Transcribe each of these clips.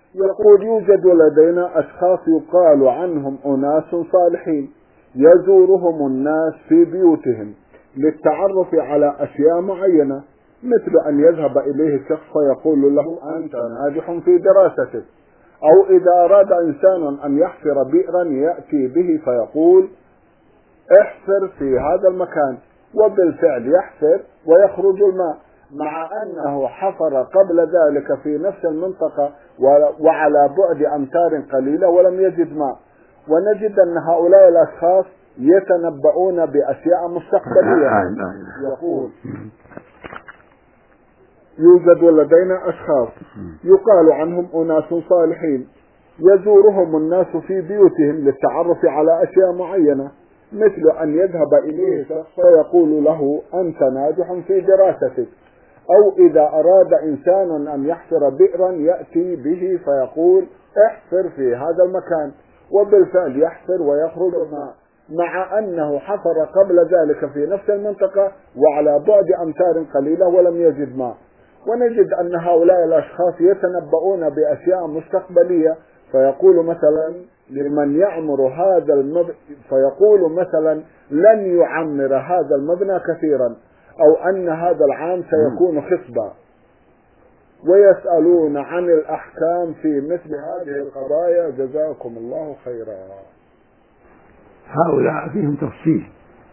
يقول يوجد لدينا أشخاص يقال عنهم أناس صالحين يزورهم الناس في بيوتهم للتعرف على أشياء معينة، مثل أن يذهب إليه شخص فيقول له أنت ناجح في دراستك، أو إذا أراد إنسان أن يحفر بئرا يأتي به فيقول احفر في هذا المكان، وبالفعل يحفر ويخرج الماء، مع أنه حفر قبل ذلك في نفس المنطقة وعلى بعد أمتار قليلة ولم يجد ماء. ونجد أن هؤلاء الأشخاص يتنبؤون بأشياء مستقبلية. يقول يوجد لدينا أشخاص يقال عنهم أناس صالحين يزورهم الناس في بيوتهم للتعرف على أشياء معينة، مثل أن يذهب إليه شخص فيقول له أنت ناجح في دراستك، أو إذا أراد إنسان أن يحفر بئرا يأتي به فيقول احفر في هذا المكان، وبالفعل يحفر ويخرج الماء، مع أنه حفر قبل ذلك في نفس المنطقة وعلى بعد أمتار قليلة ولم يجد ماء. ونجد أن هؤلاء الأشخاص يتنبؤون بأشياء مستقبلية، فيقول مثلا لمن يعمر هذا فيقول مثلا لن يعمر هذا المبنى كثيرا، أو أن هذا العام سيكون خصبا، ويسألون عن الأحكام في مثل هذه القضايا. جزاكم الله خيرا. هؤلاء فيهم تفصيل،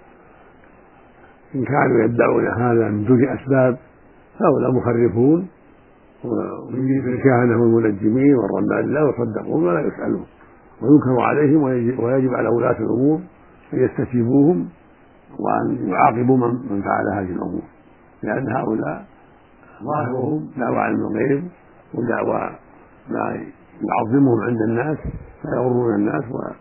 إن كانوا يدعون هذا من دون أسباب هؤلاء مخرفون، ومن الكهنة والمنجمين والرمال لا يصدقون ولا يسألون، وينكر عليهم، ويجب على ولاة الأمور أن يستجيبوهم وأن يعاقبوا من فعل هذه الأمور، لأن هؤلاء ظاهرهم دعوى علم الغيب ودعوى ما يعظمهم عند الناس فيغرون الناس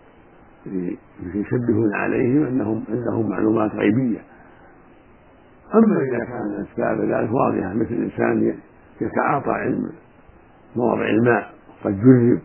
ويشبهون عليهم أنهم عندهم معلومات غيبية. أما إذا كان الأسباب ذلك واضحة، مثل الإنسان يتعاطى علم مواضع الماء قد جرب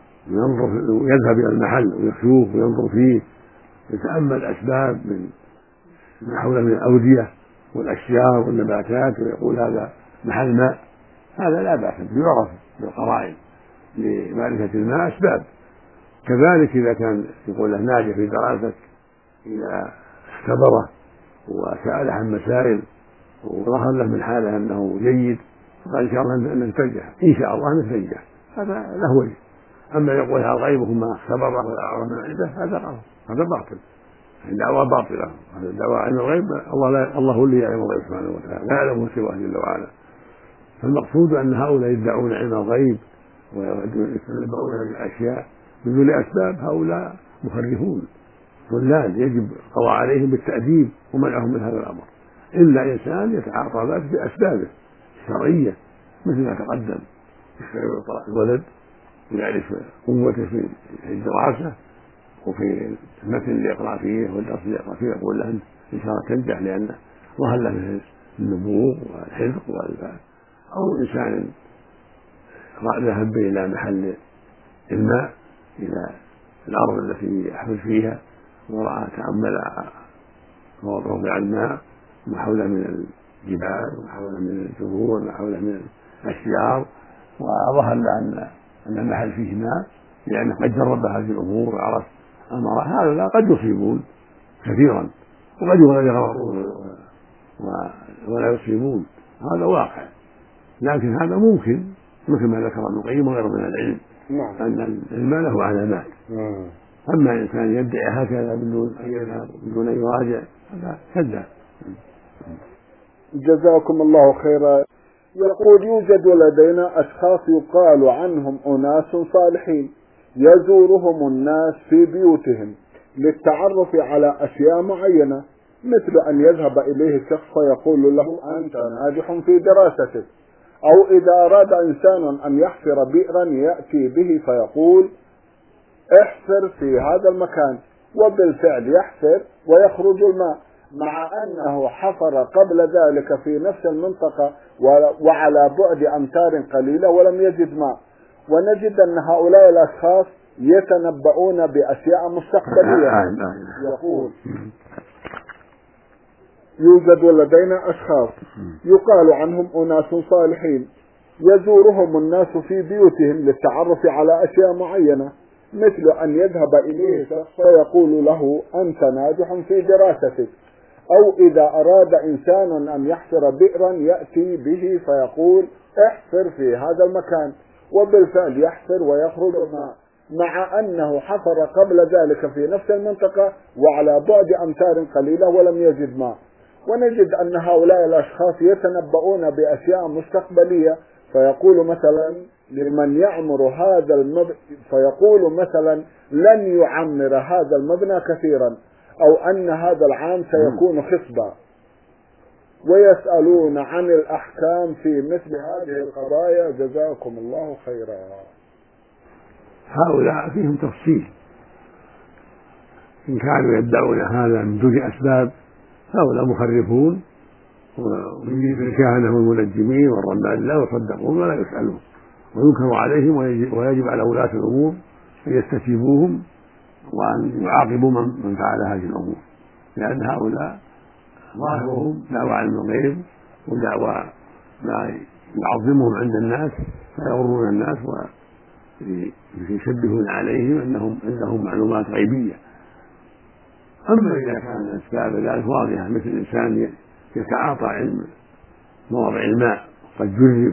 ويذهب إلى المحل ويشوف وينظر فيه، يتأمل الأسباب من حوله من الأودية والأشجار والنباتات ويقول هذا محل ماء، هذا لا بأس به، يعرف بالقرائن لمعرفة الماء أسباب. كذلك إذا كان يقول له ناجح في دراسة، إذا اختبره وسأله عن مسائل وظهر له من حاله أنه جيد فقال إن شاء الله نتنجح، إن شاء الله نتنجح، هذا له وجه. أما يقول هذا غيبه ما اختبره ولا عرف من عنده هذا باطل، الدعوة باطلة. هذا الدعوة عن الغيب الله هو اللي يعلم الغيب سبحانه وتعالى، لا يعلمه سواه جل وعلا. فالمقصود أن هؤلاء يدعون علم الغيب ويتنبؤون بالأشياء بدون أسباب، هؤلاء مخرفون ضلال، يجب القضاء عليهم بالتأديب ومنعهم من هذا الأمر، إلا إنسان يتعاطى ذلك بأسبابه الشرعية، مثل ما تقدم يعطى الولد ويعرف قوته في الدراسة وفي المتن اللي يقرأ فيه والدرس اللي يقرأ فيه، يقول له أنت إن شاء الله تنجح لأنه ظهر له من النبوغ والحذق أو إنسان ذهب إلى محل الماء إلى الأرض التي يحفر فيها ورأى تأمل موضع الماء ما حوله من الجبال وما حوله من الزهور وما حوله من الأشجار، وظهر له أن المحل فيه ماء، لأنه قد جرب هذه الأمور وعرف أمر. هذا قد يصيبون كثيرا وقد يغرقون ولا يصيبون، هذا واقع، لكن هذا ممكن مثل ما ذكر ابن القيم وغيره من العلم أن الماء له علامات. أما إنسان يدعي هكذا بدون أن يراجع هذا كذاب. جزاكم الله خيرا. يقول يوجد لدينا أشخاص يقال عنهم أناس صالحين يزورهم الناس في بيوتهم للتعرف على أشياء معينة، مثل أن يذهب إليه شخص فيقول له أنت ناجح في دراستك، أو إذا أراد إنسان أن يحفر بئرا يأتي به فيقول احفر في هذا المكان، وبالفعل يحفر ويخرج الماء، مع أنه حفر قبل ذلك في نفس المنطقة وعلى بعد أمتار قليلة ولم يجد ماء. ونجد أن هؤلاء الأشخاص يتنبؤون بأشياء مستقبلية. يقول يوجد لدينا أشخاص يقال عنهم أناس صالحين يزورهم الناس في بيوتهم للتعرف على أشياء معينة، مثل أن يذهب إليه شخص فيقول له أنت ناجح في دراستك، أو إذا أراد إنسان أن يحفر بئرا يأتي به فيقول احفر في هذا المكان، وبالفعل يحفر ويخرج ماء، مع أنه حفر قبل ذلك في نفس المنطقة وعلى بعد أمتار قليلة ولم يجد ماء. ونجد أن هؤلاء الأشخاص يتنبؤون بأشياء مستقبلية، فيقول مثلا لمن يعمر هذا فيقول مثلا لن يعمر هذا المبنى كثيرا، أو أن هذا العام سيكون خصبا، ويسألون عن الأحكام في مثل هذه القضايا. جزاكم الله خيرا. هؤلاء فيهم تفصيل، إن كانوا يدعون هذا من دون أسباب هؤلاء مخرفون، ويجب الكهنة والمنجمين والرمال لا يصدقون ولا يسألون، وينكر عليهم، ويجب على ولاة الأمور أن يستجيبوهم وأن يعاقبوا من فعل هذه الأمور، لأن هؤلاء ظاهرهم دعوى علم الغيب ودعوى ما يعظمهم عند الناس فيغرون الناس ويشبهون عليهم أنهم عندهم معلومات غيبية. أما إذا كان الأسباب ذلك واضحة، مثل الإنسان يتعاطى علم مواضع الماء قد جرب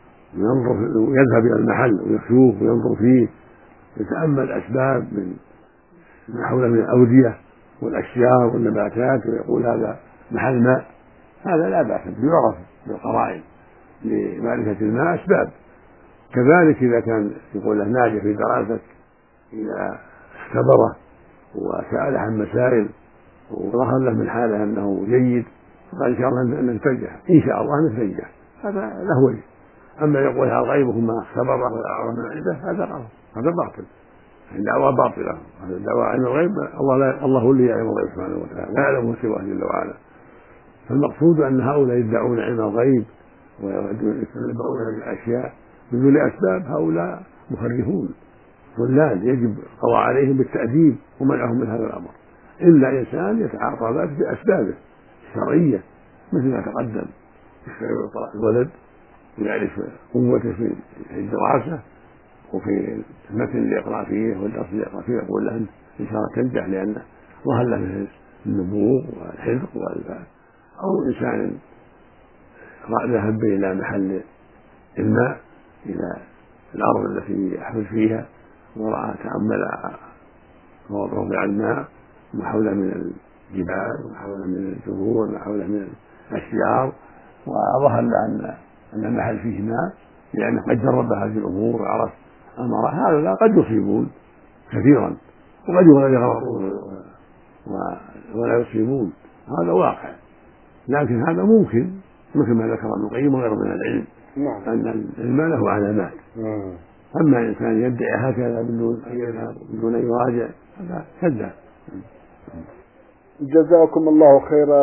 ويذهب إلى المحل ويشوف وينظر فيه، يتأمل الأسباب من ما حوله من الأودية والأشجار والنباتات ويقول هذا محل ماء، هذا لا بأس يعرف بالقرائن لمعرفة الماء أسباب. كذلك إذا كان يقول له ناجح في دراسة، إذا اختبره وسأله عن مسائل وظهر له من حاله أنه جيد فقال إن شاء الله نتنجح، إن شاء الله نتنجح، هذا له وجه. أما يقول هذا غيبه ما اختبره ولا عرف من عنده هذا غلط، هذا باطل، الدعوة باطلة. هذا الدعوة عن الغيب الله هو اللي يعلم الغيب سبحانه وتعالى، لا يعلمه سواه جل وعلا. فالمقصود أن هؤلاء يدعون علم الغيب ويتنبؤون بالأشياء بدون أسباب، هؤلاء مخرفون ضلال، يجب القضاء عليهم بالتأديب ومنعهم من هذا الأمر، إلا إنسان يتعاطى ذلك بأسبابه الشرعية، مثل ما تقدم يعطى الولد ويعرف قوته في الدراسة وفي المتن اللي يقرأ فيه والدرس اللي يقرأ فيه، يقول له إن شاء الله تنجح لأنه ظهر له من النبوغ والحذق أو إنسان ذهب إلى محل الماء إلى الأرض التي يحفر فيها ورأى تأمل موضع الماء ما حوله من الجبال وما حوله من الزهور وما حوله من الأشجار، وظهر له أن المحل فيه ماء لأنه قد جرب هذه الأمور وعرف أمر، هذا قد يصيبون كثيرا وقد يغرقون ولا يصيبون، هذا واقع. لكن هذا ممكن مثل ما ذكر ابن القيم وغيره من العلم أن الماء له علامات. أما إنسان يدعي هكذا بدون أن يراجع هذا كذاب. جزاكم الله خيرا.